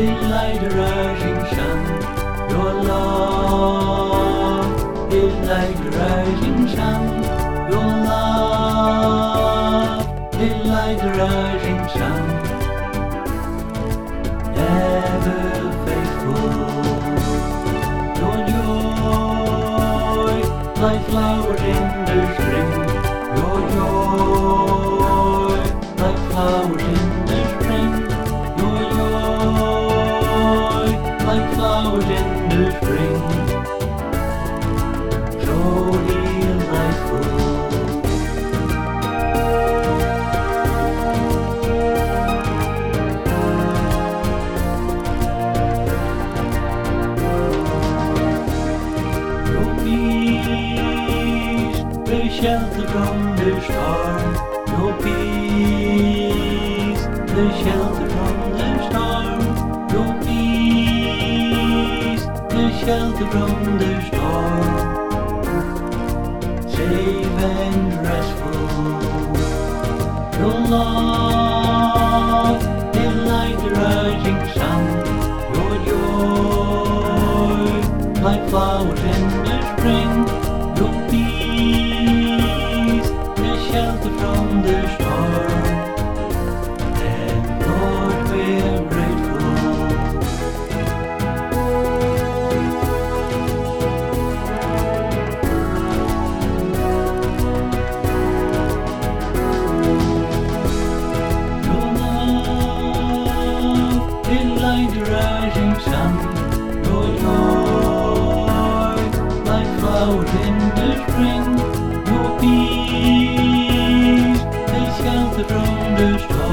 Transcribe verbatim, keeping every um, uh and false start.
like the rising sun. Your love is like the rising sun. Your love is like the rising sun. Ever faithful. Your joy like flowers in the spring. Your joy like flowers in the spring. Your joy like flowers in the spring. So delightful. Your peace, the shelter from the storm. Your peace, the shelter from the storm. Your peace, the shelter from the storm. Safe and restful. Your love is like the rising sun. Your joy like flowers in the spring. Your peace, the shelter from the storm. And Lord, we're grateful. Your love is like the rising sun. Your joy like flowers in the spring. Your peace, the shelter from the storm.